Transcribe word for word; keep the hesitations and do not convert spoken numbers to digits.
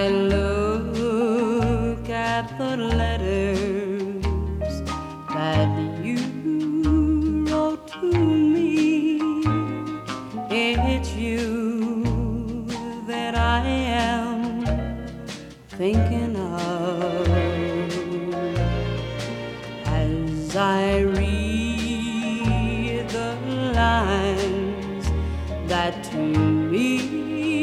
I look at the letters that you wrote to me, it's you that I am thinking of as I read the lines that to